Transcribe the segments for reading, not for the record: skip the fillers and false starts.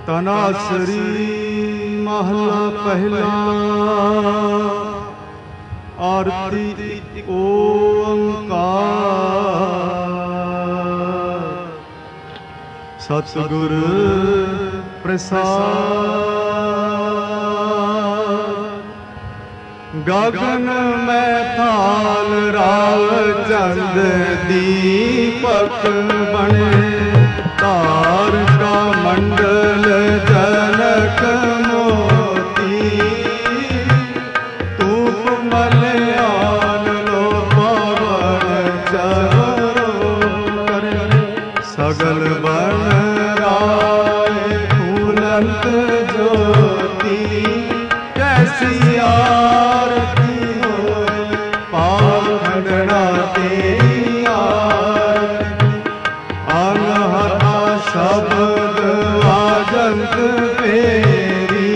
तनासरी महला पहला। आरती ओंकार सतगुर प्रसाद। गगन में थाल राव चंद दीपक बने। तारका मंडल जनक मोती। तूप मलयान लो पवन चरो करे। सगल बन राय फूलंत ज्योति। कैसी आरती होए पाखंडना तेरी आरती। अनहता शब्द वाजंत फेरी।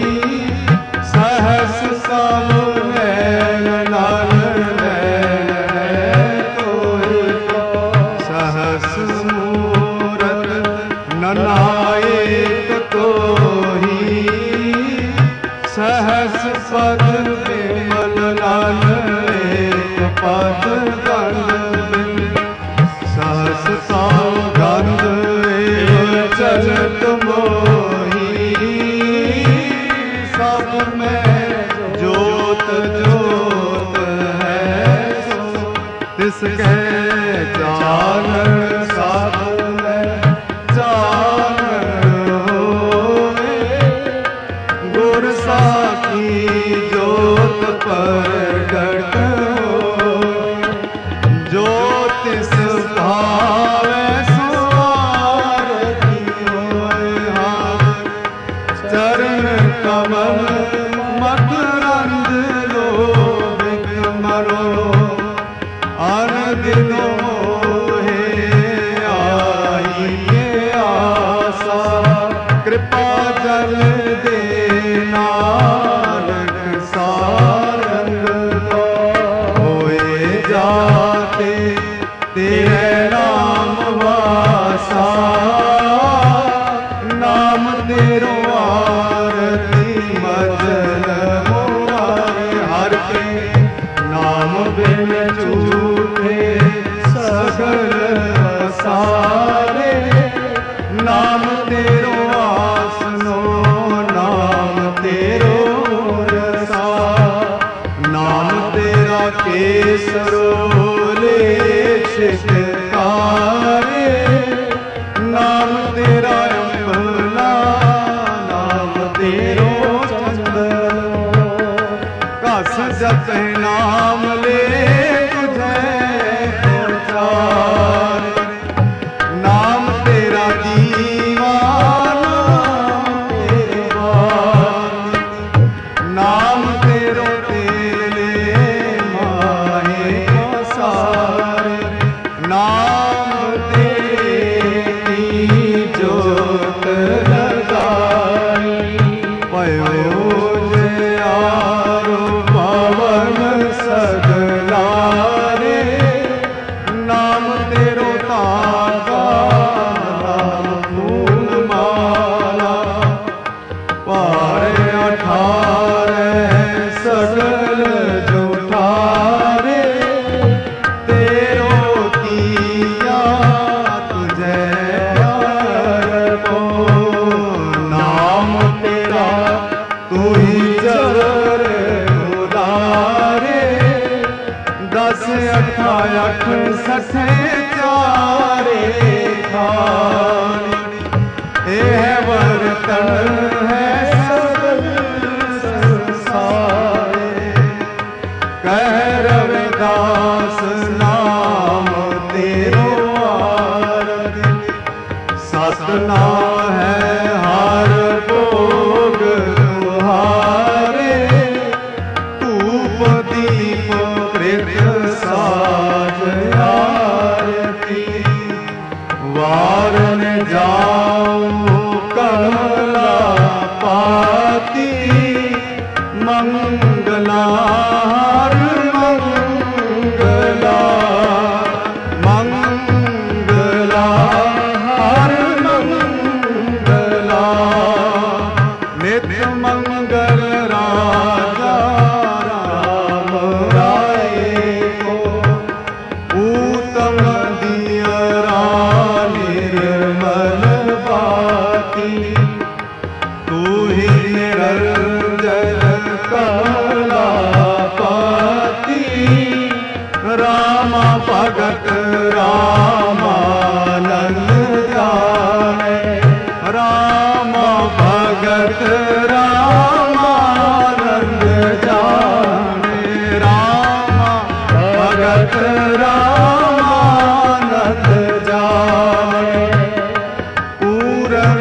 सहस सामुनैन लाल नैन है कोई। सहस मूरत ननायक कोई। सहस पद विमल लाल एक पद गंध। सहस गंध एव चलत मोही। सब में जोत जोत है सो। तिसके चानन सब में चानन होवे। गुर साखी जोत प्रगट होवे। ज्योतिष भावे सो आरती होए। चरण कमल मकरंद लोभिक मरो। अन दिनो मोहे आई ये आशा। कृपा जल दे नानक सारंग दो। होए जाते तेरे नाम वासा। नाम तेरो आरती मजल मुरारे। हर के नाम बिन झूठे सगल सारे। नाम तेरो आसनो नाम तेरो रसा। नाम तेरा केसरो ले छिटकारे। नाम तेरा अम्बला नाम तेरो चंदन। कस जप नाम ले तुझे उचार। नाम तेरा दीवाना तेरे बानी। नाम तेरो तेरे माहे सारे। नाम तेरी जोत लगाई। पयो जयारो पवन सगलारे। नाम तेरो ताका नाम फूल माला। पारे 18 सगल जुठारे। तेरो किया तुझे प्यार को। नाम तेरा तू ही जर उदारे। 10 8 68 चारे खानी। ए बर्तन है सगल संसारे। कह रविदास नाम तेरो आरती। सतना है हर भोग तुम्हारे। धूप दीप कृत साज आरती। वारन जाऊं कमला पाती। मंगला हर मंगला। मंगला हर मंगला। रामानंद जाने, राम भगत रामानंद जाने, राम भगत रामानंद जाने। पूरन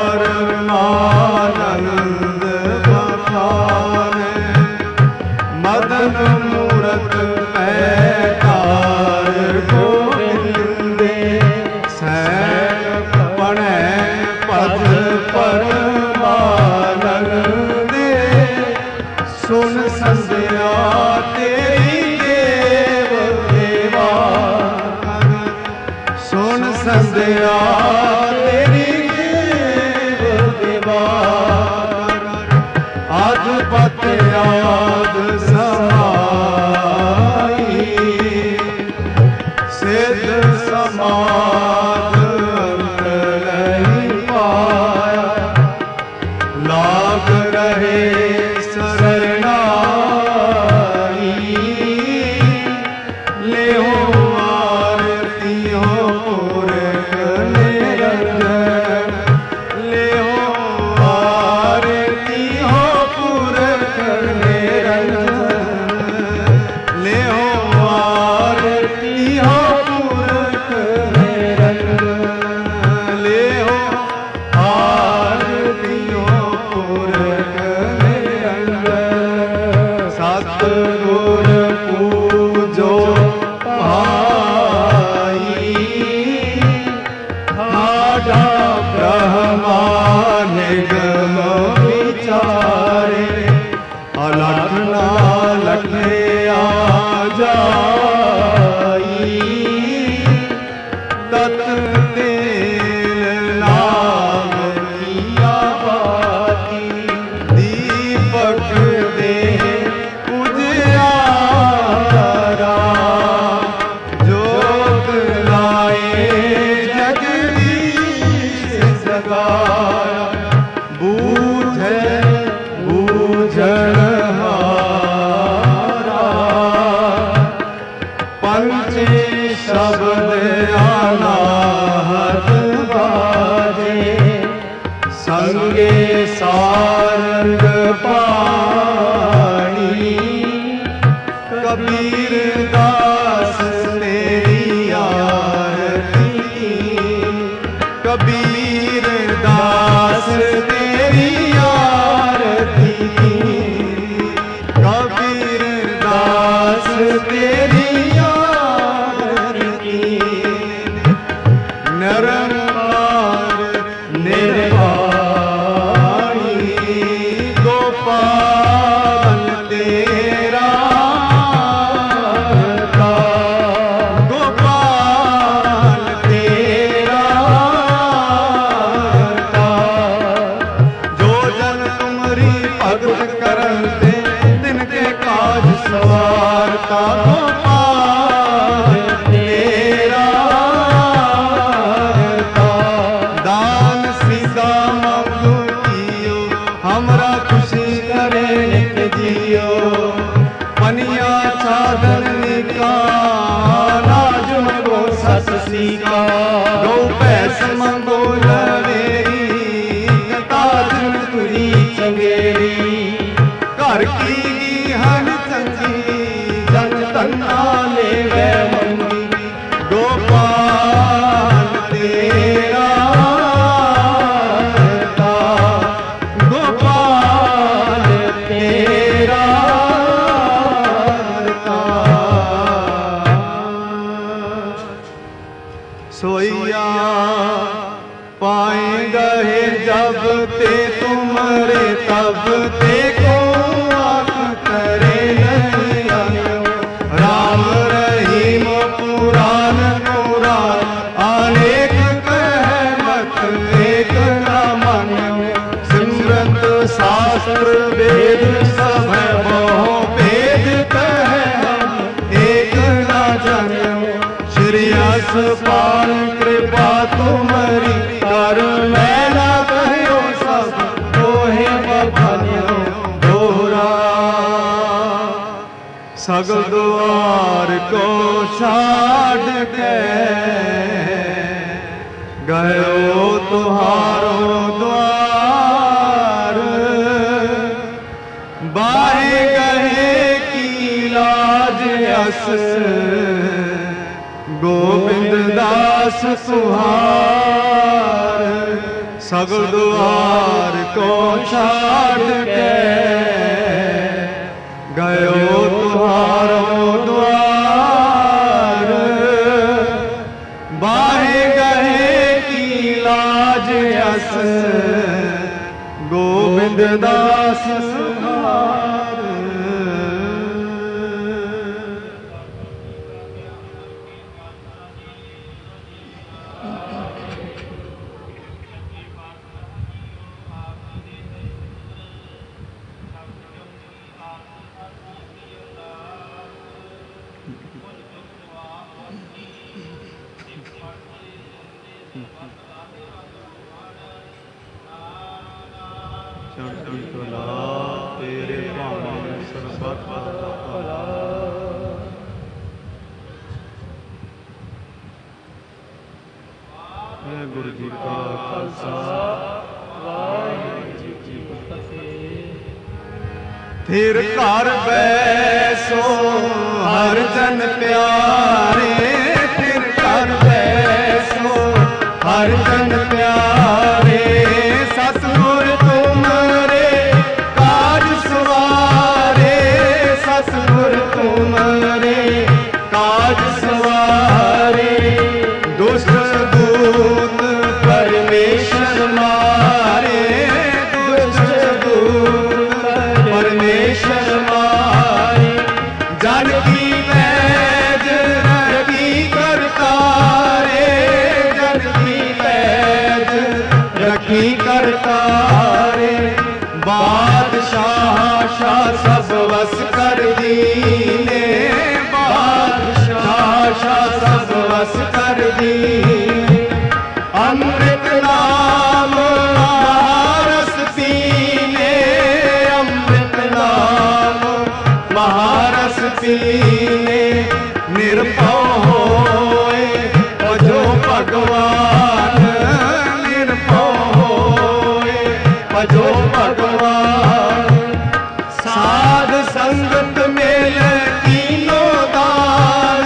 परमानंद बखाने, मदन मूरत पैकार गोविंदे, सैन पणै पद परमानंदे। सुन संध्या तेरी देव देवा, सुन संध्या तेरी देव देवा। अधपत याद समाई, सिद्ध समाध अंत नहीं पाया। लाग रहे शरणाई, ले हो आरती हो पुरख निरंजन, ले हो आरती हो पुरख निरंजन, ले हो आरती हो पुरख निरंजन, ले हो आरती हो पुरख निरंजन। सतगुर पूजो भाई, ठाडा ब्रह्मा निगम विचारे। अलख ना लखे आ जाई, तत तेल नाम किया बाती। दीपक दे उजियारा, जोत लाए जगदीश जगाया। बूझे बूझनहारा, पंचे शब्द अनाहत बाजे। संगे सारंग पाणी, कबीर दास तेरी आरती। कबीर दास तेरी आरती, कबीर दास तेरी आरती। नरनार निर्वाणी, गोपाल तेरा का, गोपाल तेरा का। जो जन तुमरी भगत करते, तिनके काज सवारता। गोपाल तेरा का। दान सीधा मंगू कियो, हमरा खुशी करे नित जियो। पनिया चादर निकाला, जुमको सस सीका। गौ पैस मंगो लवेरी, ताजन तुरी चंगेरी। घर की हन चंगी, जन तन्ना ले वे मंगी। गोपाल तेरा का, गोपाल तेरा का। सोइया पाएंगे जब ते तुमरे, तब ते को आँख करे नहीं आयो। राम रहीम पुराण पुराण, अनेक कहमत एक न मान्यो। सिमरत शास्त्र वेद सब बहु वेद कहे, हम एक न जान्यो। श्री यशपाल कृपा तुम्हारी, कर मैला कहो सब तोहे बखान्यो। दोहरा सगल द्वार को छाड़ के गयो तुहारो द्वार। बाहे गहे की लाज अस गोविंद दास सुहार। सगल द्वार को छाड़ के गयो तुहारो द्वार। बाहे गहे की लाज अस गोविंद दास सुहार। चढ़ती कला तेरे भाने सरबत भला। गुरु जी का खालसा वाहिगुरु जी की फतेह। फिर घर बैसो हर जन प्यारे। फिर घर बैसो हर जन प्यारे। सतगुर तुमरे काज सवारे। सतगुर तुमरे काज सवारे। दुष्ट दूत परमेश्वर मारे। दुष्ट दूत परमेश्वर मारे। जन की पैज रखी करतारे। जन की पैज रखी करतारे। बादशाह शाह सब वस कर दीने। बादशाह शाह सब वस कर दीने। अमृत नाम महारस पीने। अमृत नाम महारस पीने। निर्भव होए भजो भगवान। निर्भव होए भजो भगवान। साध संगत मेल कीनो दान।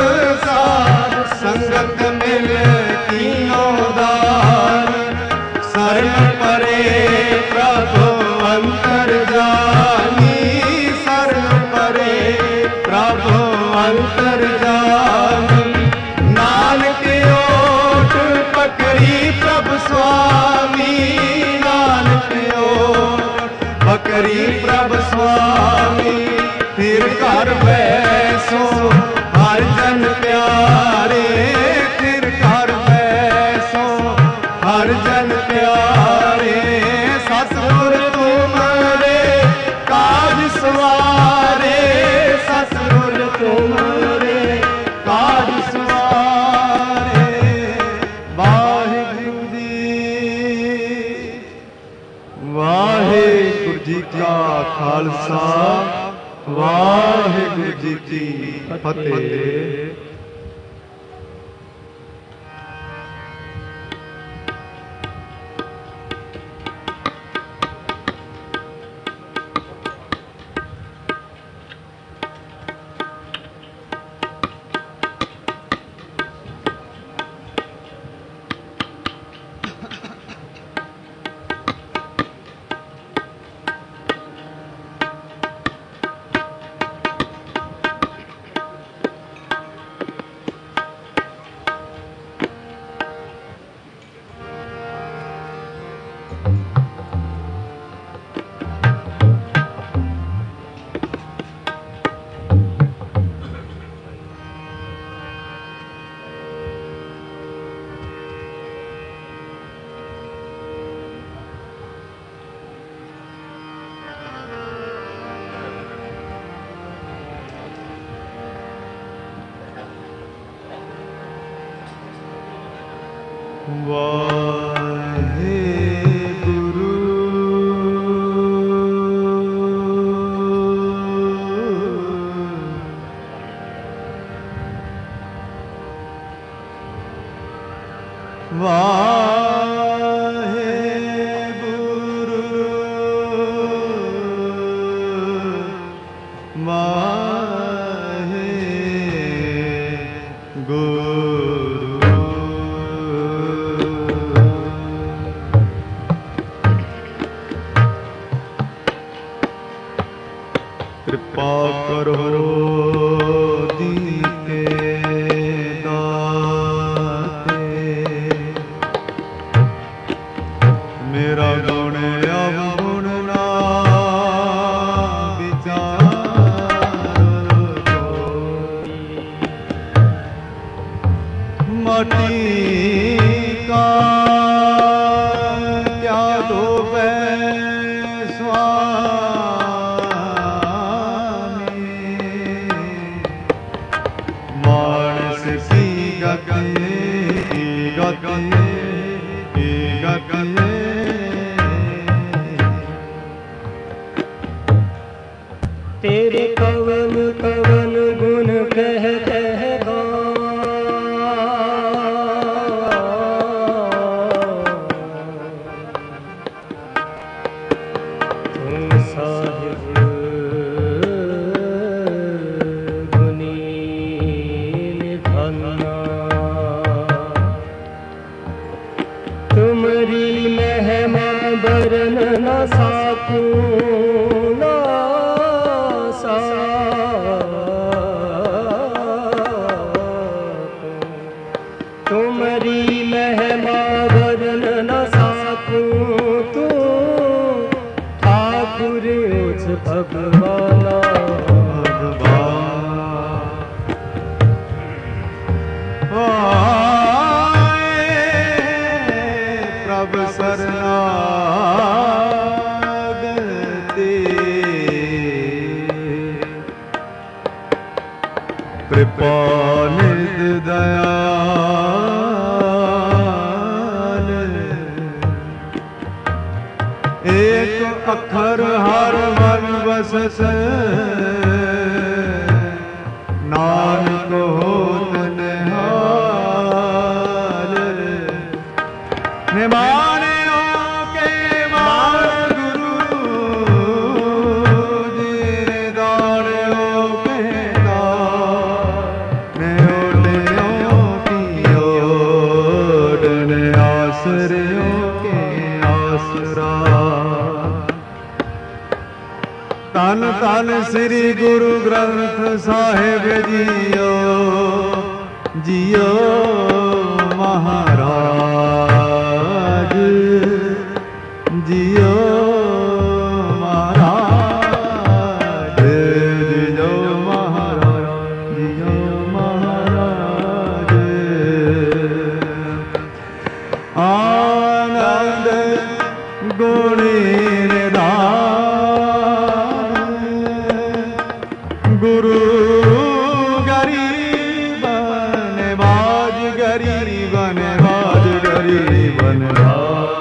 साध संगत मेल कीनो दान। शरण परे प्रभु अंतर जानी। शरण परे प्रभु अंतर जानी। नानक ओट पकड़ी प्रभु स्वामी। नानक ओट पकड़ी प्रभु स्वामी। फिर घर बैसो हर जन प्यारे। फिर घर बैसो हर जन प्यारे। सतगुर तुमरे काज सवारे। सतगुर तुमरे काज सवारे। वाहिगुरु जी का खालसा वाहिगुरु जी की फतेह। वाहेगुरु कृपा करो दीते दाते, मेरा गुण अवगुण ना विचारो कोई। माटी का क्या दो तेरे कवन कवन गुण कहते हैं तुम साहिब गुनी निधना, तुम्हारी महिमा बरन न साकूं तुम्हारी महिमा वर्णन न साकूं, तू ठाकुर उस भगवाना प्रभु शरणागति, कृपा निधि दयाल, एक अक्षर हर मन बसस, नानक होत निहाल। निमानियों के मान गुरु जी, दानियों के दान, ओलियों की ओट, आसरियों के आसरा। तन तन श्री गुरु ग्रंथ साहिब जियो, जियो महाराज, जियो महाराज, जियो महाराज, जियो महाराज। आनंद गुणी निधान, गुरु गरीब नवाज, गरीब नवाज, गरीब नवाज।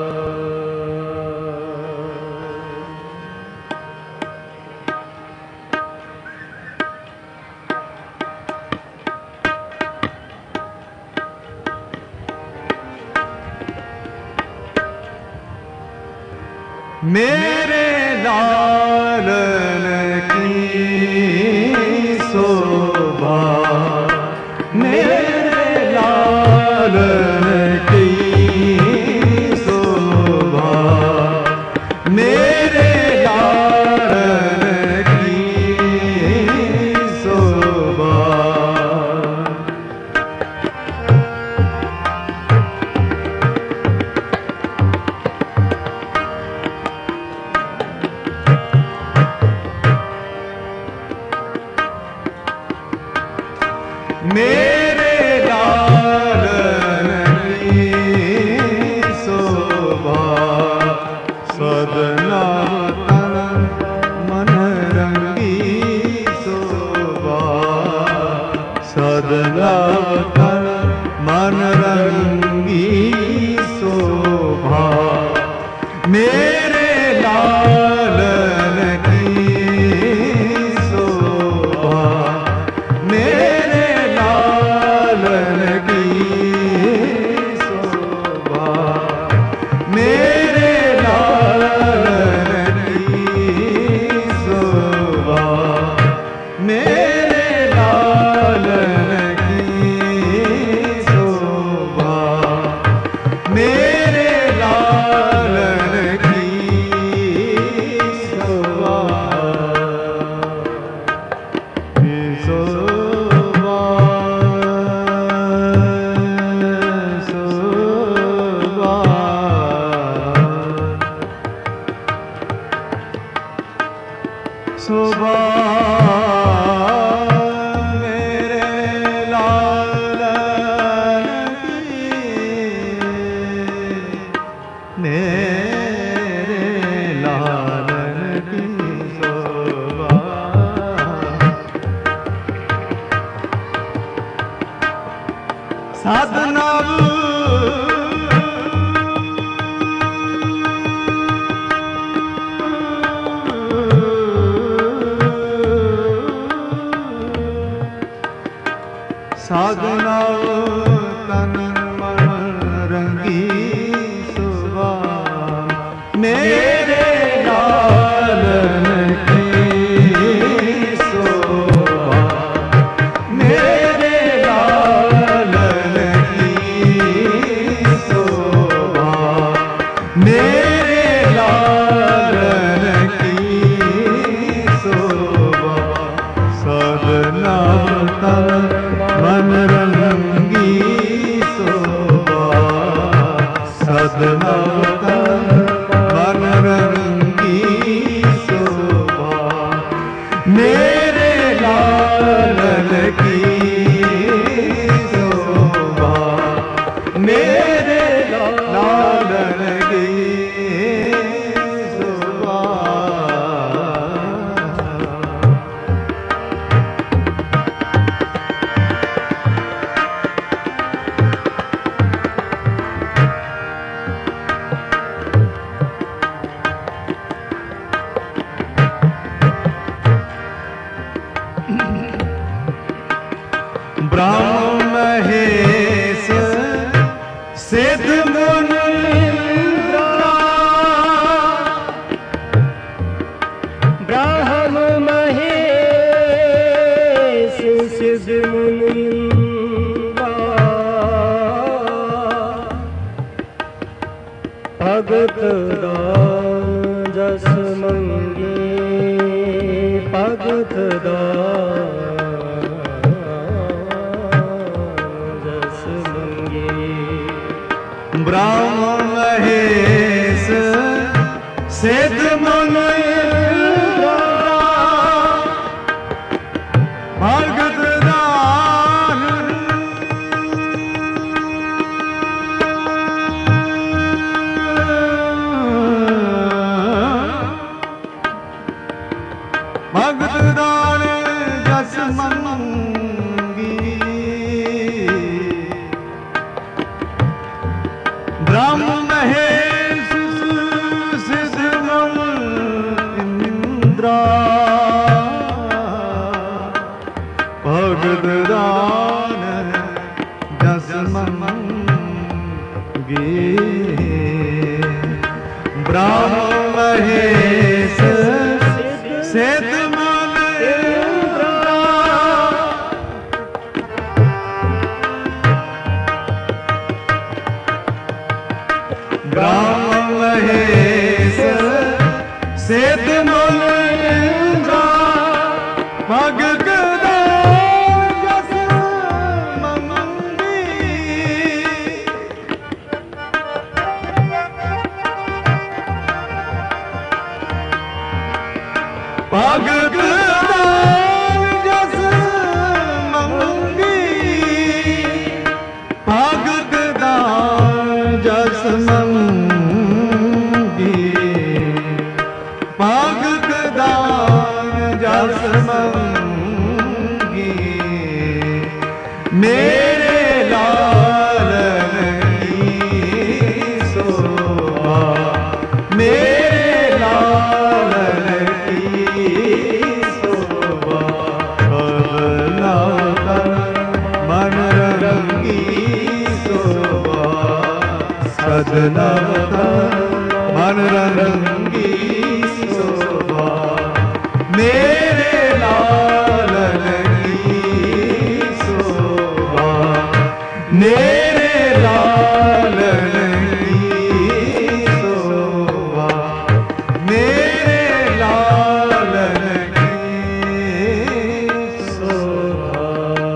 मेरे लालन की शोभा, मेरे लालन की शोभा, मेरे लालन की शोभा। मेरे लालन साधना साधना तन मन रंगी सुबह मेरे लालन की शोभा मेरे लालन की शोभा मेरे लालन की शोभा साधना तन मन रंगी शोभा सदना मन रंगी शोभा मेरे लालन की शोभा मेरे लालन की शोभा ब्रह्म महेश सिद्ध मुनीन्द्रा ब्रह्म महेश सिद्ध मुनीन्द्रा भगत दान जस मंगे भगत दान ब्रह्म महेश सिद्ध मुनीन्द्रा भगत दान भगत दान जस मंगी ब्रह्म महेश सिद्ध मुनीन्द्रा भगत दान जस मंगी ब्रह्म महेश सिद्ध मुनीन्द्रा ब्रह्म महेश सिद्ध मुनीन्द्रा भगत दान जस मंगी भगत दान जस मंगी भगत दान जस मंगी भगत दान जस मंगी मेरे लालन की शोभा मेरे लालन की शोभा सदना मन रंगी शोभा सदना मन रंगी शोभा मेरे लालन की शोभा मेरे लालन की शोभा मेरे लालन की शोभा।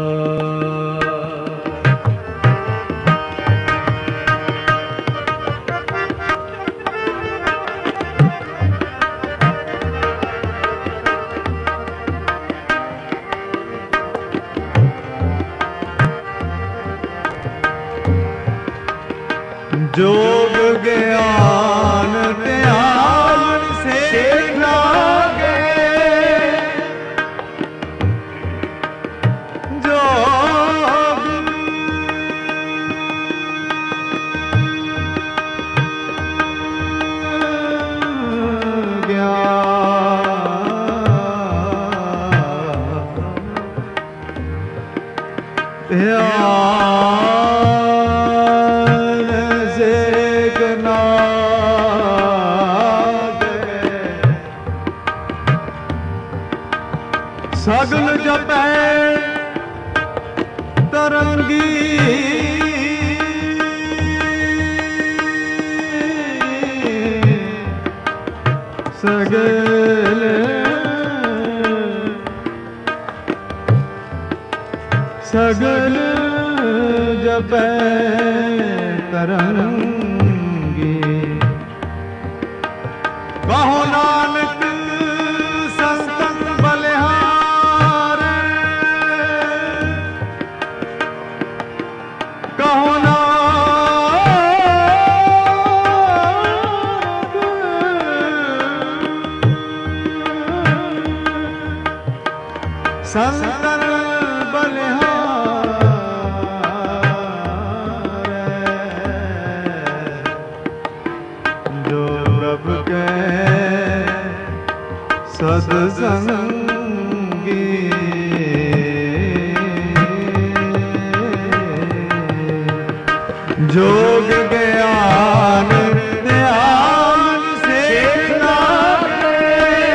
जोग ज्ञान त्याग से लागे जोग ਸਗਲ ਸਗਲ ਜਪੈ ਕਰੰਗੀ ਕਹੋ ਨਾਨਕ ਸੰਤਨ ਬਲਿਹਾਰ ਕਹੋ ਸੰਤਨ ਬਲਿਹਾਰ ਜੋ ਪ੍ਰਭ ਕੈ ਸਦ ਸੰਗੀ ਜੋਗ ਗਿਆਨ ਧਿਆਨ ਸੇਖ ਲਾਗੇ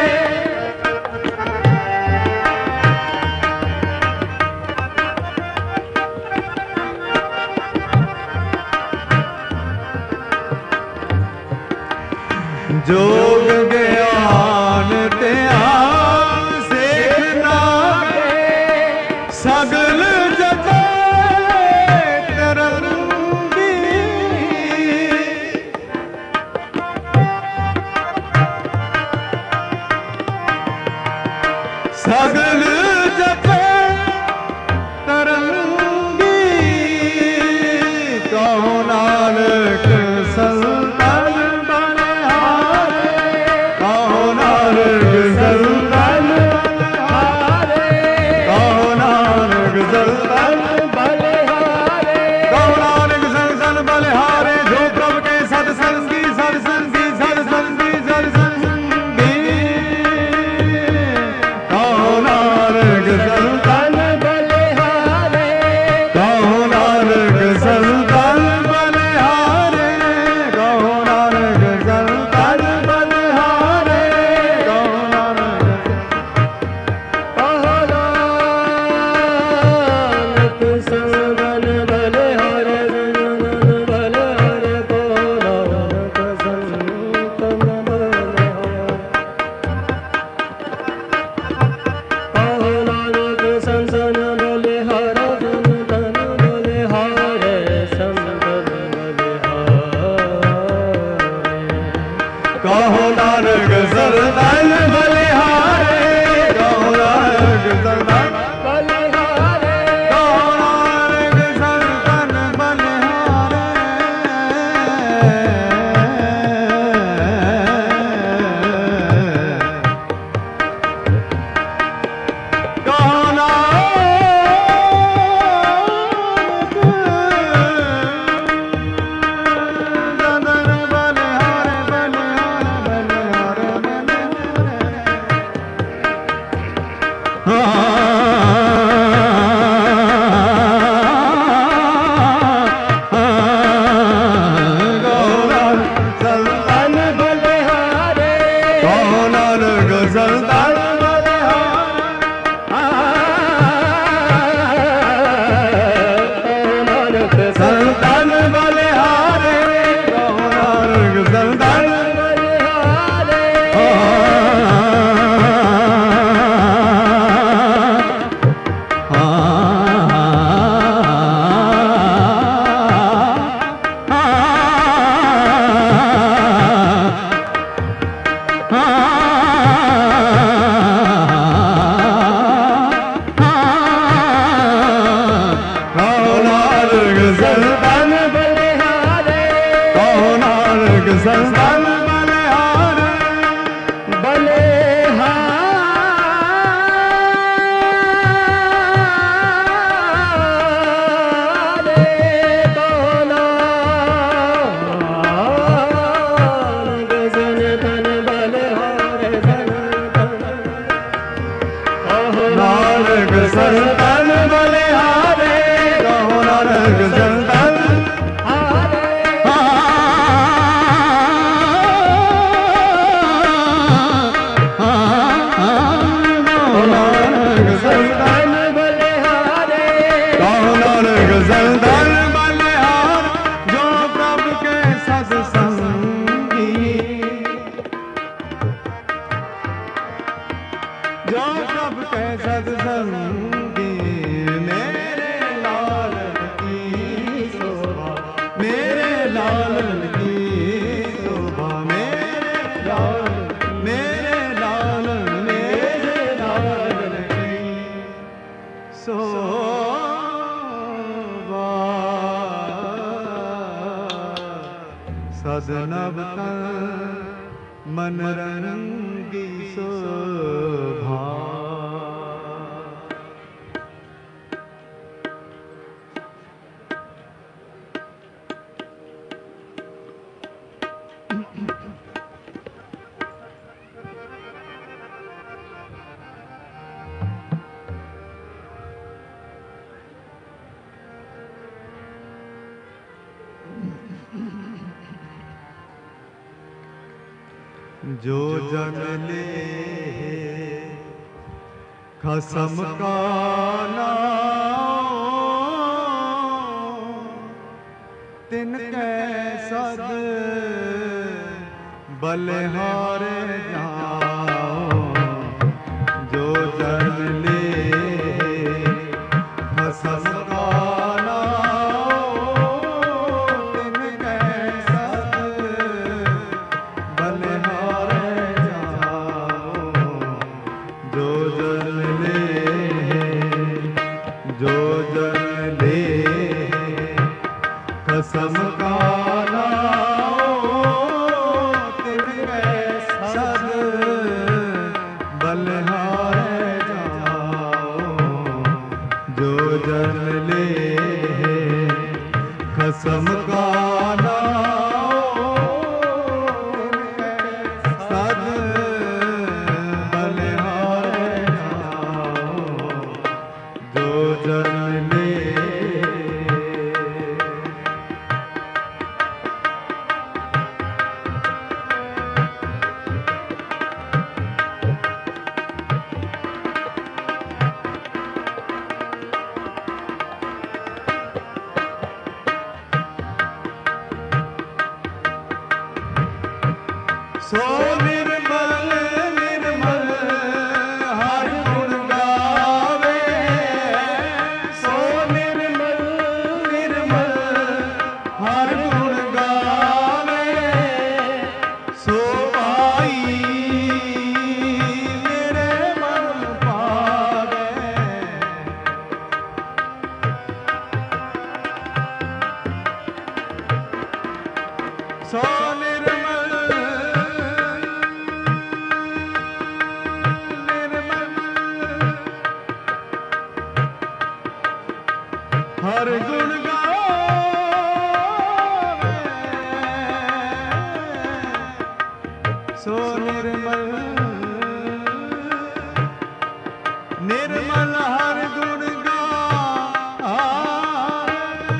ਜੋਗ ਗਿਆਨ ਧਿਆਨ ਸੇਖ ਲਾਗੇ ਸਗਲ ਜਪੈ ਕਰੰਗੀ ਸਗਲ ਜਪੈ ਤਰੰਗੀ ਕਹੋ ਨਾਨਕ ਸੰਤਨ ਬਲਿਹਾਰੇ ਕਹੋ ਨਾਨਕ ਸੰਤਨ ਬਲਿਹਾਰੇ ਕਹੋ ਨਾਨਕ ਸੰਤਨ ਬਲਿਹਾਰੇ ਕਹੋ ਨਾਨਕ ਸੰਤਨ ਬਲਿਹਾਰੇ ਜੋ ਪ੍ਰਭ ਕੇ ਸਤ ਸੰਗੀ ਸਤ ਸੰਗੀ ਸਤ ਸੰਗੀ ਸਤ ਸੰਗੀ ਕਹੋ ਨਾਨਕ ਸੰਤਨ ਬਲਿਹਾਰੇ ਕਹੋ ਨਾਨਕ ਸੰਤਨ ਬਲਿਹਾਰੇ ਕਹੋ ਨਾਨਕ ਸੰਤਨ ਬਲਿਹਾਰੇ ਕਹੋ ਨਾਨਕ ਸੰਗਨ ਬਲਿਹਾਰੇ ਸੰਗਨ ਬਲਿਹਾਰੇ ਕਹੋ ਨਾਨਕ ਸੰਤਨ ਬਲਿਹਾਰੇ ਕਹੋ ਨਾਨਕ ਸੰਤਨ ਬਲਿਹਾਰੇ ਸੰਤਨ ਬਲਿਹਾਰੇ ਸੰਤਨ ਬਲਿਹਾਰੇ ਕਹੋ ਨਾਨਕ ਸਰਦਾਰ ਬਲਿਹਾਰੇ ਕਹੋ ਨਾਨਕ ਸਰਦਾਰ ਬਲਿਹਾਰੇ ਕਹੋ ਨਾਨਕ ਸਰਦਾਰ ਬਲਿਹਾਰੇ ਕਹੋ ਸੰਤਨ ਬਲਿਹਾਰੇ ਕਹੋ ਨਾਨਕ ਸਰਦਾਰ ਕਹੋ ਨਾਨਕ ਸੰਤਨ ਬਲਿਹਾਰੇ ਕਹੋ ਨਾਨਕ ਸਰਦਾਰ ਬਲਿਹਾਰੇ ਸੰਤਨ ਬਲਿਹਾਰੇ ਕਹੋ ਨਾਨਕ ਸੰਤਨ ਬਲਿਹਾਰੇ ਬਲਿਹਾਰੇ ਕਹੋ ਨਾਨਕ ਸੰਤਨ ਬਲਿਹਾਰੇ ਨਾਨਕ ਸੰਤਨ ਬਲਿਹਾਰੇ ਕਹੋ ਨਾਨਕ ਸੰਤਨ ਹਾਰੇ सदनव मन रंगी शोभा। जो जन ले खसम का नाम, तिनके सद बलिहारे जाओ। जो जन ले खसम का कसम का सद बलिहारे जाओ। जो जन ले कसम का सद बलिहारे जाओ। जो जन ले सो निर्मल निर्मल हर गुण गावे। सो निर्मल निर्मल हर गुण गावे। सो पाई मेरे मन पावे। सो निर्मल हर गुण गावे। सो निर्मल निर्मल हर गुण गावे।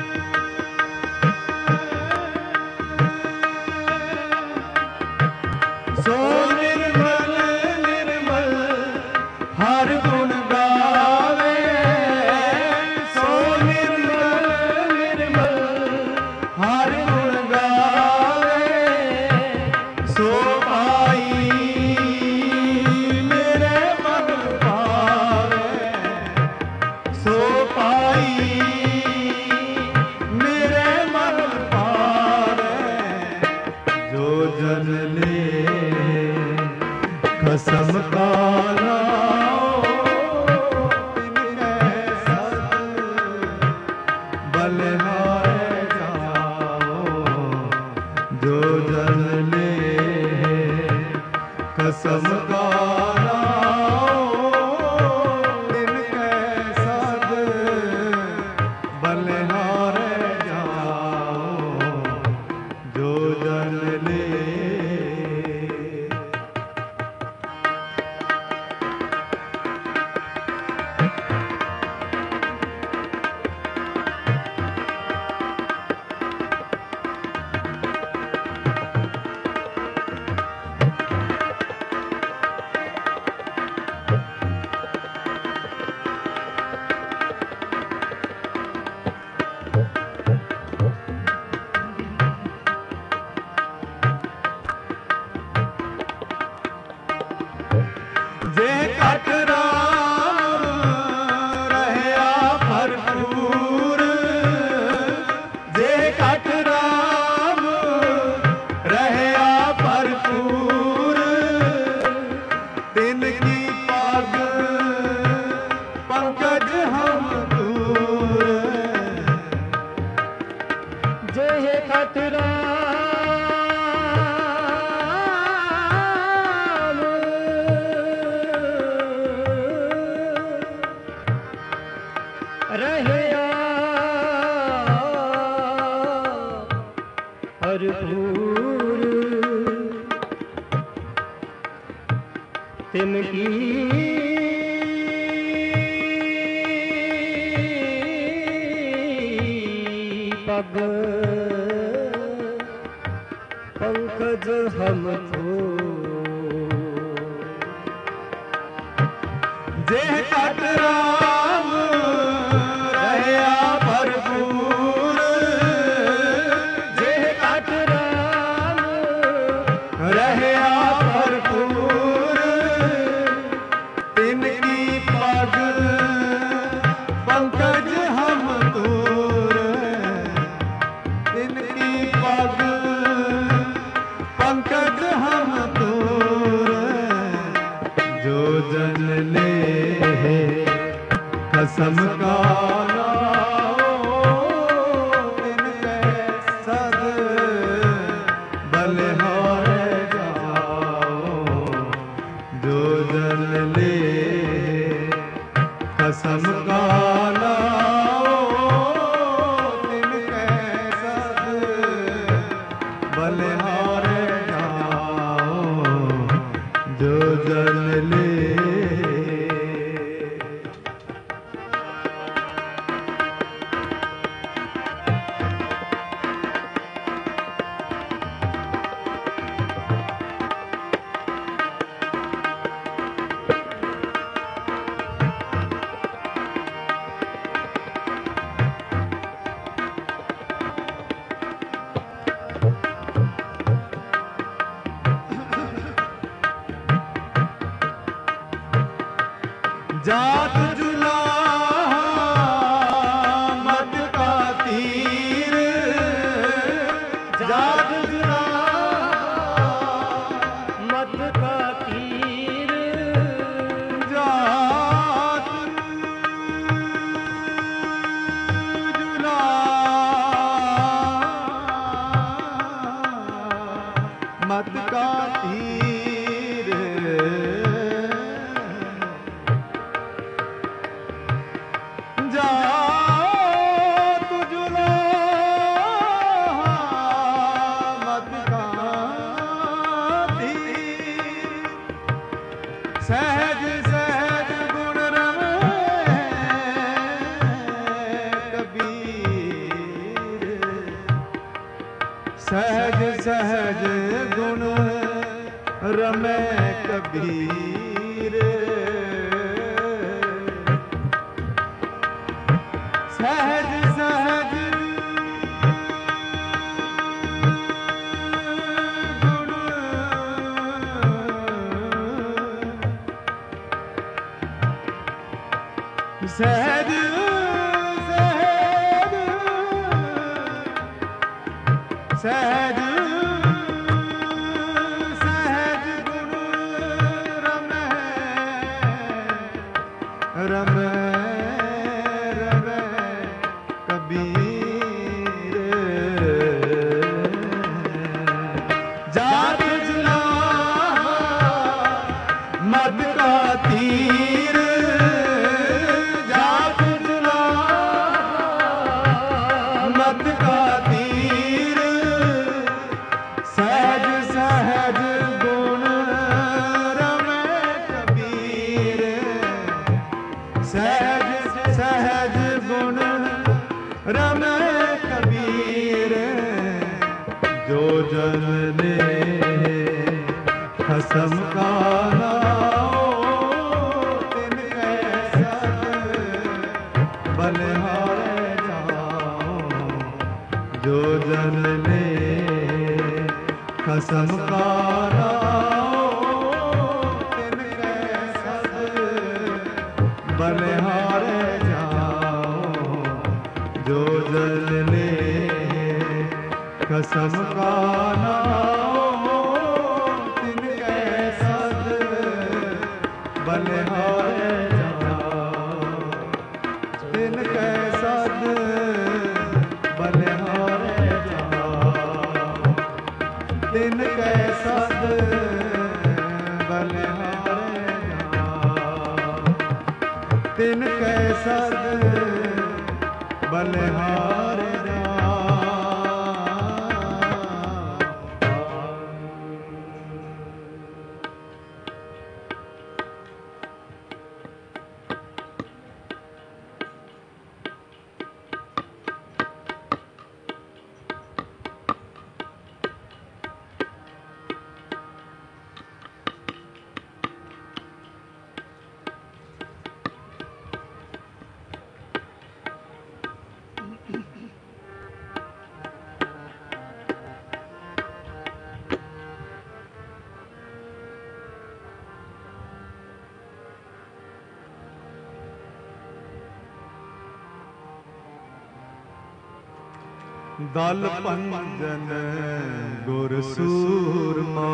सो निर्मल निर्मल हर गुण गावे। सो निर्मल निर्मल हर गुण गावे। सो पाई मेरे मन पावे। सो पाई मेरे मन पावे। जो जन ले कसम का बलिहारे जाओ। जो जन ले कसम का तिनके सद बलिहारे जाओ। जो जन ले जे कट राम रहया भरपूर। जे कट राम रहया भरपूर। तिनकी पग पंकज हम दूर। जे कट राम भरपूर तिनकी पग पंकज हम तो जे कट राम रहया भरपूर, जे कट राम रहया भरपूर, तिनकी पग पंकज हम दूर, तिनकी पग पंकज हम दूर, जो जन ले कसम का नाओ, तिनके सद बलिहार जाओ, जो जन ले कसम का नाओ, तिनके सद बलिहार जाओ, जो जन ले। जात जुला मत का तीर, जात जुला मत का तीर, जात जुला मत का तीर, जात जुला मत का तीर, सहज सहज गुण रमे कबीर, सहज सहज गुण रमे कबीर, सहज सहज गुण सहज सहज सहज सहज गुण रमे रमे कबीर, जात जुला मत का तीर, जात जुला मत का तीर, सहज सहज गुण रमे कबीर, सहज सहज गुण रमे कबीर, जो जन ले कसम का नाओ, तिनके सद बलिहार जाओ, जो जन ले कसम का नाओ, तिनके सद बलिहार जाओ, जो जन ले कसम का नाओ, तिनके सद बलिहार जाओ, तिनके सद बलिहार जाओ, तिनके सद बलिहार जाओ, तिनके सद बलिहार जाओ। ਦਲ ਪੰਜਨ ਗੁਰ ਸੂਰਮਾ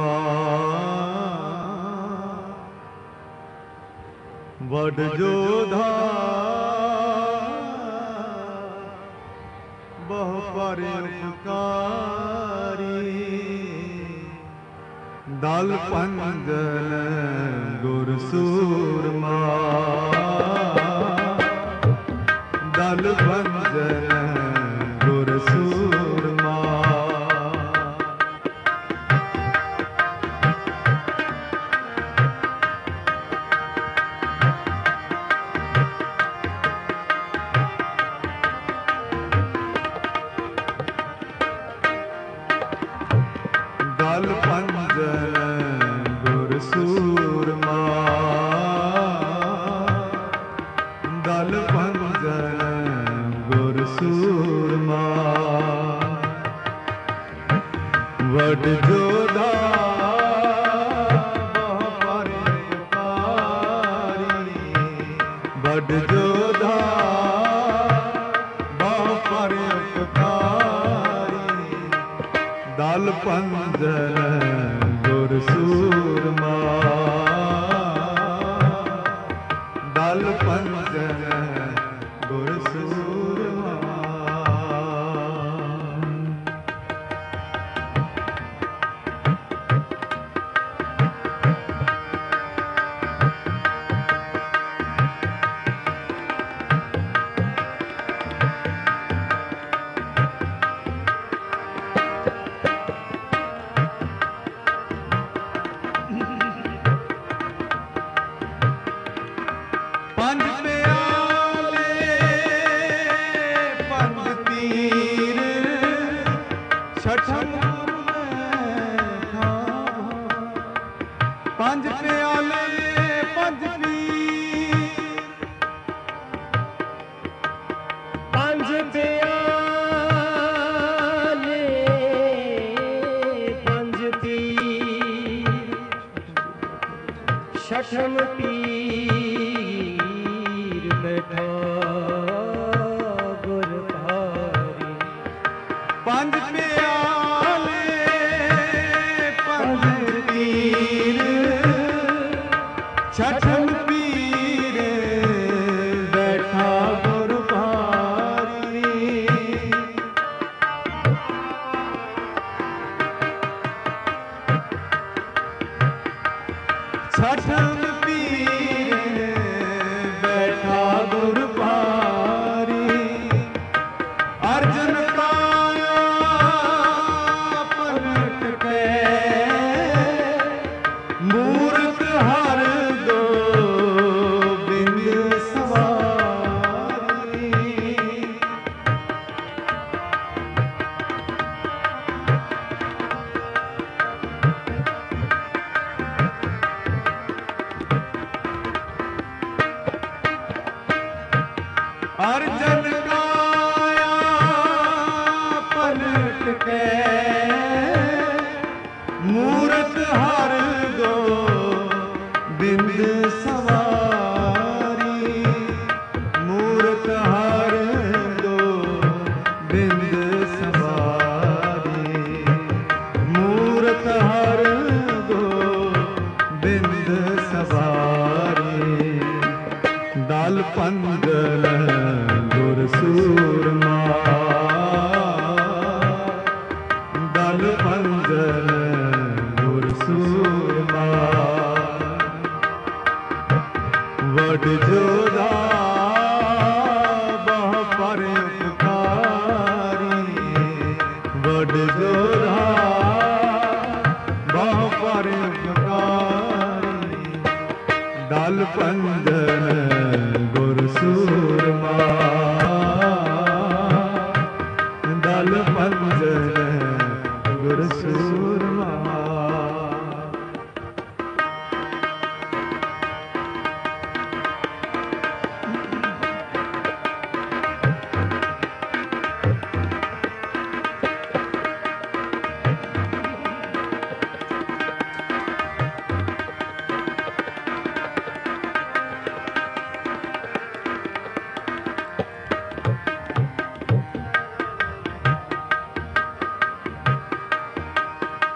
ਵਡ ਜੋਧਾ ਬਹੁ ਪਰ ਉਪਕਾਰੀ ਦਲ ਪੰਜਨ ਗੁਰ ਸੂਰਮਾ ਦਲ ਪੰਜਨ ਗੁਰ ਸੂਰਮਾ ਦਲ ਪੰਜਨ ਗੁਰ ਸੂਰਮਾ ਦਲ ਪੰਜਨ ਗੁਰ ਸੂਰਮਾ ਵਡ ਜੋਧਾ ਬਹੁ ਪਰ ਉਪਕਾਰੀ ਵਡ ਜੋਧਾ ਬਹੁ ਪਰ ਉਪਕਾਰੀ ਦਲ ਪੰਜਨ ਗੁਰ ਸੂਰਮਾ ਦਲ ਪੰਜਨ ਗੁਰ ਸੂਰਮਾ ਪੰਜ ਪਿਆਲੇ ਪੰਜ ਤੀਰ ਛਠਮ ਪੰਜ ਪਿਆਲੇ ਪੰਜ ਤੀਰ ਪੰਜ ਪਿਆਲੇ ਪੰਜ ਤੀਰ ਛਠਮ ਪੀਰ ਬੈਠਾ ਗੁਰ ਭਾਰੀ ਪੰਜ ਪਿਆਲੇ ਪੰਜ ਤੀਰ ਛਠਮ ਪੀਰ ਬੈਠਾ ਗੁਰ ਭਾਰੀ ਛਠਮ ਪੀਰ ਬੈਠਾ ਗੁਰ ਭਾਰੀ ਅਰਜਨ ਕਾਇਆ ਪਲਟ ਕੇ ਮੂਰਤ ਹਰ ਗੋਬਿੰਦ ਸਵਾਰੀ ਅਰਜਨ ਕਾਇਆ ਪਲਟ ਕੇ ਮੂਰਤ ਹਰ ਗੋਬਿੰਦ ਸਵਾਰੀ ਮੂਰਤ ਹਰ ਗੋਬਿੰਦ ਸਵਾਰੀ ਮੂਰਤ ਹਰ ਗੋਬਿੰਦ ਸਵਾਰੀ ਦਲ ਪੰਜਨ ਗੁਰ ਸੂਰਮਾ ਦਲ ਪੰਜਨ ਗੁਰ ਸੂਰਮਾ ਵਡ ਜੋਧਾ ਬਹੁ ਪਰ ਉਪਕਾਰੀ ਵਡ ਜੋਧਾ ਬਹੁ ਪਰ ਉਪਕਾਰੀ ਦਲ ਪੰਜਨ ਗੁਰ ਸੂਰਮਾ ਦਲ ਪੰਜਨ ਗੁਰ ਸੂਰਮਾ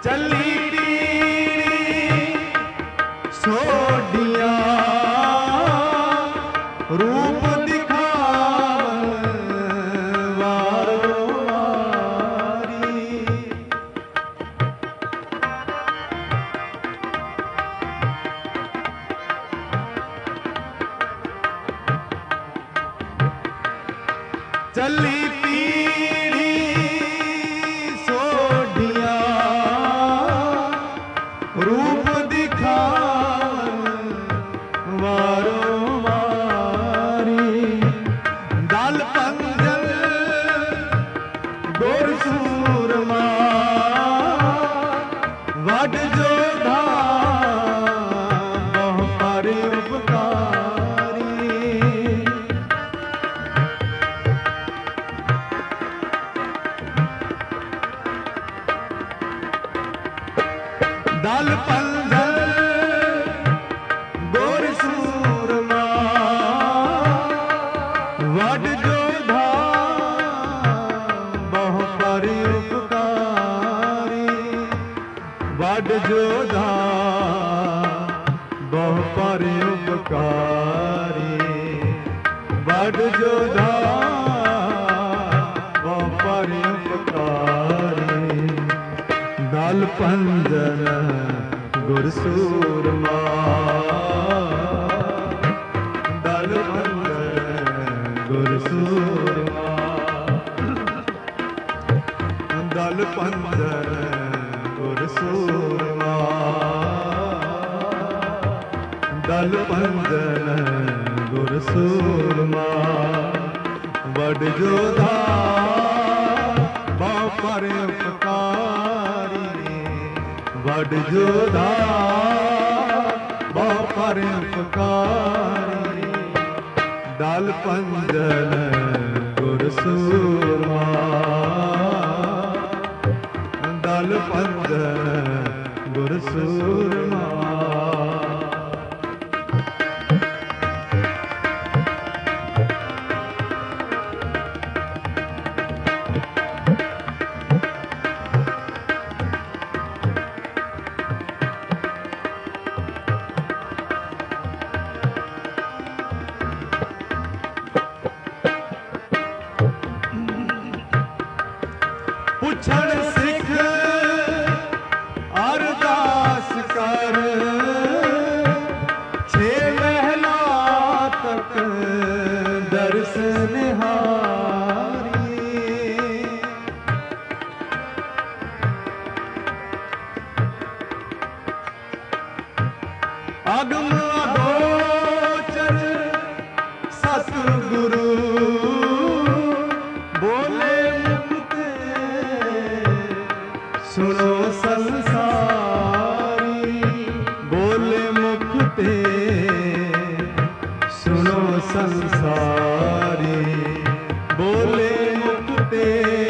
ਚੱਲੀ ਪੀੜੀ ਸੋਢੀਆਂ ਰੂਪ ਦਿਖਾਵਨ ਵਾਰੋ ਵਾਰੀ। ਚੱਲੀ ਪੀੜੀ ਸੋਢੀਆਂ ਰੂਪ ਦਿਖਾਵਨ ਵਾਰੋ ਵਾਰੀ। ਦਲ ਪੰਜਲ ਗੁਰ ਸੂਰਮਾ ਵੱਡ ਜੋਧਾ ਬਹੁ ਪਰ ਉਪਕਾਰੀ। ਦਲ ਪੰਜਲ ਗੁਰ ਸੂਰਮਾ ਵੱਡ ਜੋਧਾ ਬਹੁ ਪਰ ਉਪਕਾਰੀ। ਵੱਡ ਜੋਧਾ ਬਹੁ ਪਰ ਉਪਕਾਰੀ। ਵੱਡ ਜੋਧਾ ਬਹੁ ਪਰ ਉਪਕਾਰੀ। ਦਲ ਪੰਜਨ ਗੁਰ ਸੂਰਮਾ ਦਲ ਪੰਜਨ ਗੁਰ ਸੂਰਮਾ। ਦਲ ਪੰਜਨ ਗੁਰ ਸੂਰਮਾ ਦਲ ਪੰਜਨ ਗੁਰ ਸੂਰਮਾ। ਵੱਡ ਜੋਧਾ ਬਹੁ ਪਰ ਉਪਕਾਰੀ। ਵੱਡ ਜੋਧਾ ਬਹੁ ਪਰ ਉਪਕਾਰੀ। ਦਲ ਪੰਜਨ ਗੁਰ ਸੂਰਮਾ ਦਲ ਪੰਜਨ ਗੁਰ ਸੂਰਮਾ। ਪੁੱਛਣ ਸਿੱਖ ਅਰਦਾਸ ਕਰ ਛੇ ਮਹਿਲਾ ਤੱਕ ਦਰਸ ਨਿਹਾਰੀ। ਅਗਮ ਅਗੋਚਰ ਸਤਿਗੁਰੂ ਬੋਲੇ ਸੁਣੋ ਸੰਸਾਰੀ। ਬੋਲੇ ਮੁਖ ਤੇ ਸੁਣੋ ਸੰਸਾਰੀ। ਬੋਲੇ ਮੁਖ ਤੇ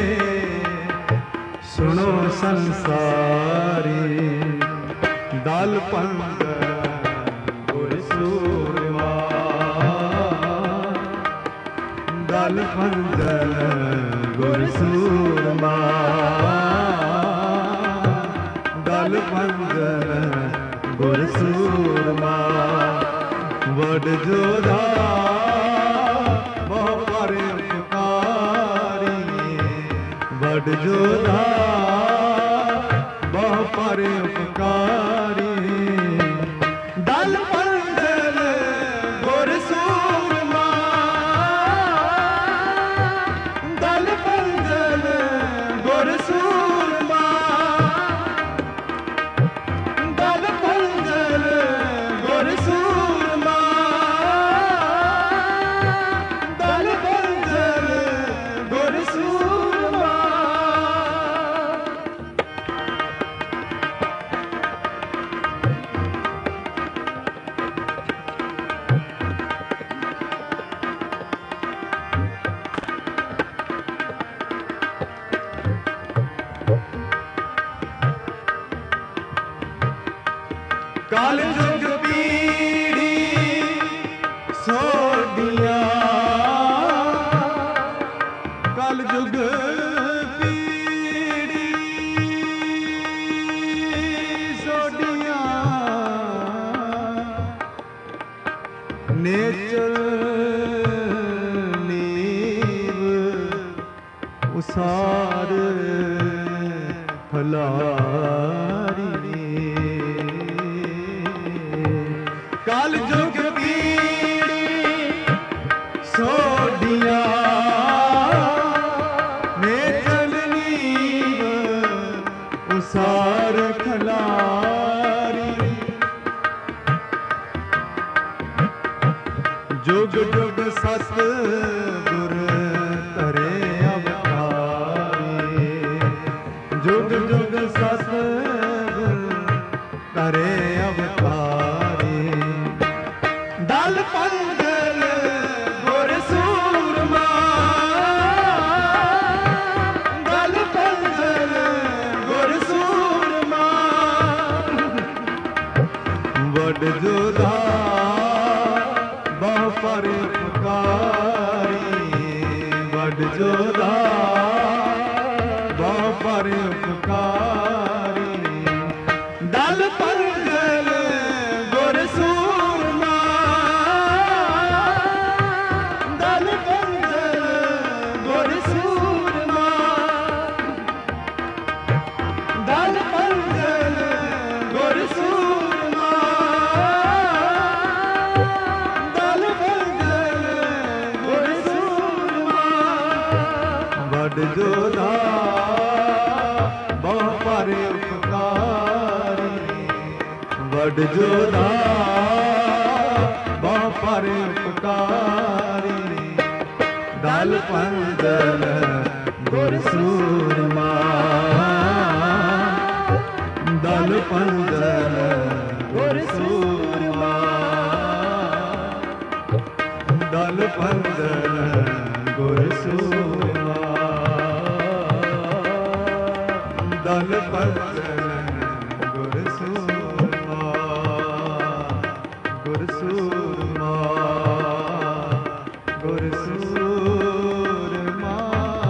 ਸੁਣੋ ਸੰਸਾਰੀ। ਦਲ ਪੰਜਨ ਗੁਰ ਸੂਰਮਾ ਦਲ ਪੰਜਨ ਗੁਰ ਸੂਰਮਾ ਦਲ ਪੰਜਨ ਗੁਰ ਸੂਰਮਾ। ਵੱਡ ਜੋਧਾ ਬਹੁ ਪਰ ਉਪਕਾਰੀ। ਵੱਡ ਜੋਧਾ ਬਹੁ ਪਰ ਉਪਕਾਰੀ। ਦਲ ਪੰਜਨ ਗੁਰ ਸੂਰਮਾ ਦਲ ਪੰਜਨ ਗੁਰ ਸੂਰਮਾ। ਦਲ ਪੰਜਨ ਗੁਰ ਸੂਰਮਾ ਦਲ ਪੰਜਨ ਗੁਰ ਸੂਰਮਾ। ਕਲ ਯੁਗ ਪੀੜੀ ਸੋਢੀਆਂ ਕਲ ਯੁਗ ਪੀੜੀ सार खलारी जुग जुग सत गुर करे अवतारी जुग जुग सत गुर करे अवतारी दल पंगल गुर सूरमा दल पंगल गुर सूरमा वड जोधा बहु पर उपकारी वड जोधा बहु पर उपकारी दल पंगल गुर सूरमा दल पंगल गुर सूरमा दल पंगल गुर सूरमा दल पंगल गुर सूरमा वड जोधा बहु पर उपकारी वड जोधा बहु पर उपकारी दल पंगल गुर सूरमा दल पंगल गुर सूरमा दल पंगल गुर सूरमा दल पंगल गुर सूरमा गुर सूरमा गुर सूरमा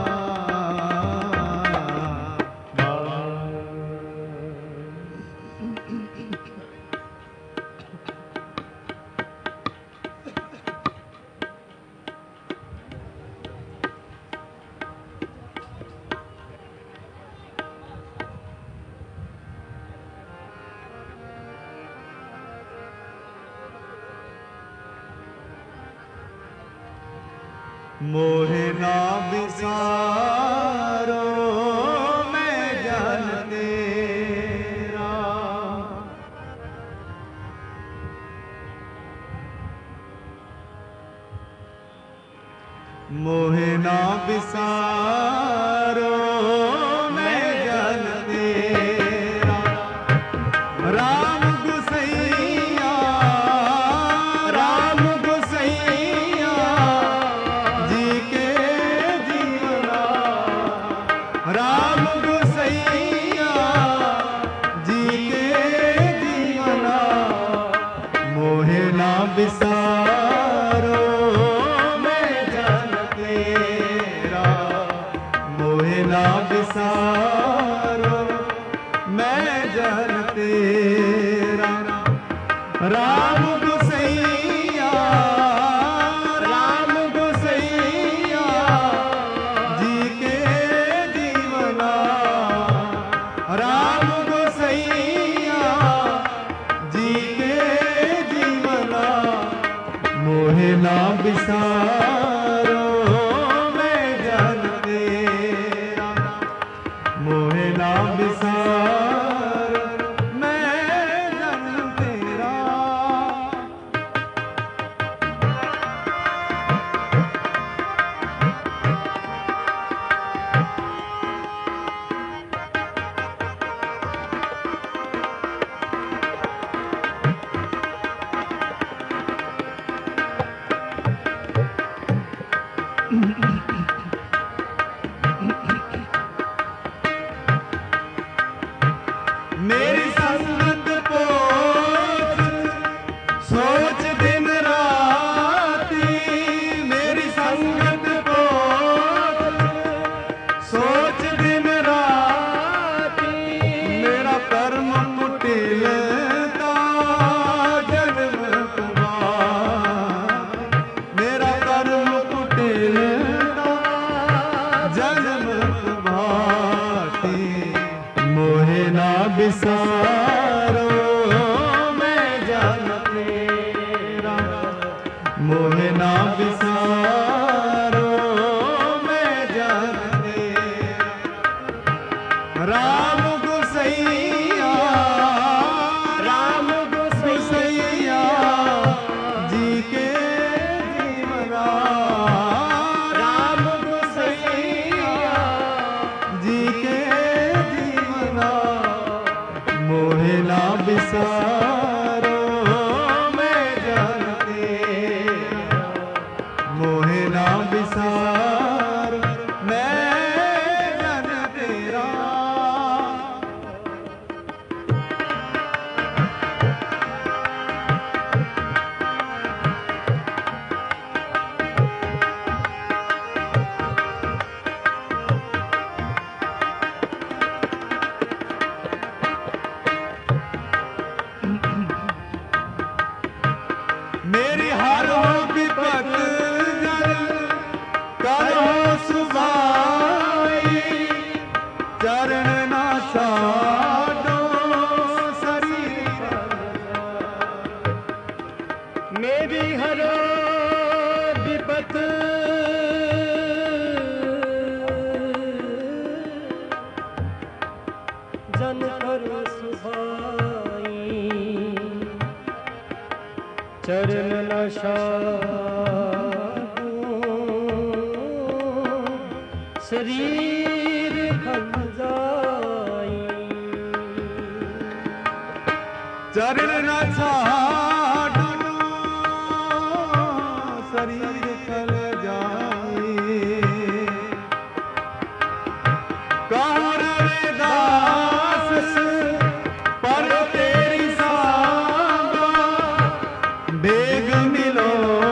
मोहे ना बिसारो मैं जन तेरा मोहे ना बिसारो मैं जन तेरा राम गुसैया राम गुसैया जी के जीवना राम गुसैया जी के जीवना मोहे ना बिसारो मैं जन तेरा मोहे ना बिसारो मैं जन तेरा राम गुसैया राम गुसैया जी के जीवना राम गुसैया जी के जीवना मोहे ना बिसारो मैं जन तेरा मोहे ना बिसारो मैं जन तेरा मेरी संगत पोच सोच दिन राती मेरी संगत पोच सोच दिन राती मेरा कर्म कुटिलता जन्म कुमार मेरा कर्म कुटिलता जन्म कुमार मोहे ना बिसारो मैं जन तेरा मोहे ना बिसारो मैं जन तेरा राम गुसैया गोसैया राम गोसैया जी के जीवना राम गोसैया जी के जीवना मोहे ना बिसारो मैं जान तेरा मोहे ना बिसारो मैं जान तेरा मेरी हर हो विपत जल कल हो सुभाई चरण ना छाडो शरीर मेरी हर विपत जन करो सुभाई चरण न छाडो शरीर खल जाई चरण ना छाडो शरीर खल जाए कहो रविदास पर तेरी सांगा बेग मिलो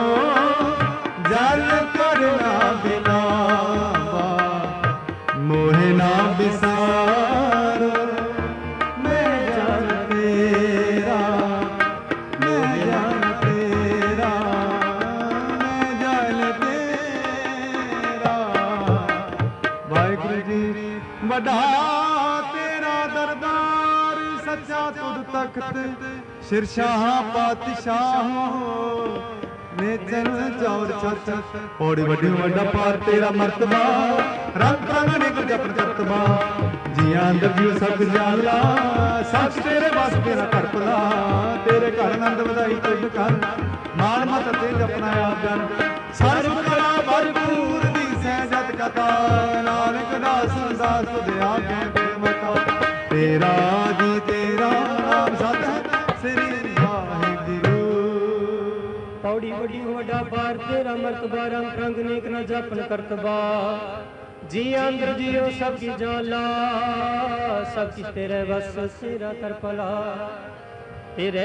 जल करना बिलावा मोहे ना बिसारो मैं जान तेरा मैं जान तेरा मैं जान तेरा वाहिगुरु जी वड्डा तेरा दरबार सच्चा तुद तख्त शिरशाह पातशाह ने चल चौर छत पौड़ी वड्डी वड्डा पार तेरा मर्तबा रंग रंग निकल जपन करतबा जियां अंदर जीव सब जाला सच तेरे बस तेरा कर भला तेरे घर आनंद ਵਧਾਈ तुझ कर मान मत ते जपना आप जन सर्व कला भरपूर दी सहजत कथा नानक दास दास दया के मता तेरा जी तेरा नाम सत श्री वाहिगुरु पौड़ी वड्डी वड्डा पार तेरा मर्तबा रंग रंग नेक न जपन करतबा जी अंदर जियो सब की जाला सब किछ तेरे बस तेरा कर भला तेरे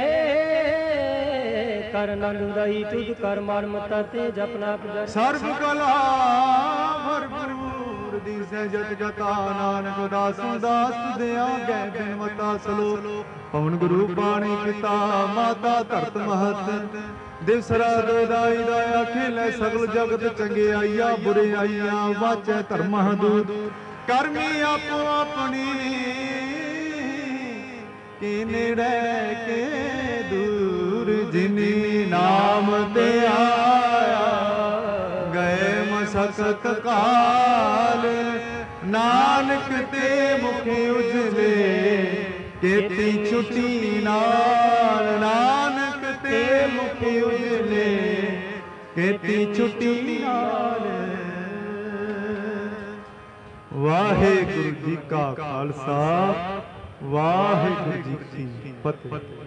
कर नंदाई तुझ कर मार मता ते जपना कर सर्व कला भरपूर दी सहजत गता नानक दास दास दया गै बिनवता सलो पवन गुरु बाणी पिता माता धरत महत दिवस रात दाई दाया खेलै सगल जगत चंगे आईया बुरे आईया वाचै धर्म दूत करमी आपो अपनी के नेड़े के दूर जिनी नाम ते आया गए मसकत काल नानक ते मुखे उजले केती छुटी नाल नानक ते मुखे उजले केती छुटी नाल वाहिगुरु जी का खालसा वाहिगुरु जी की फतेह।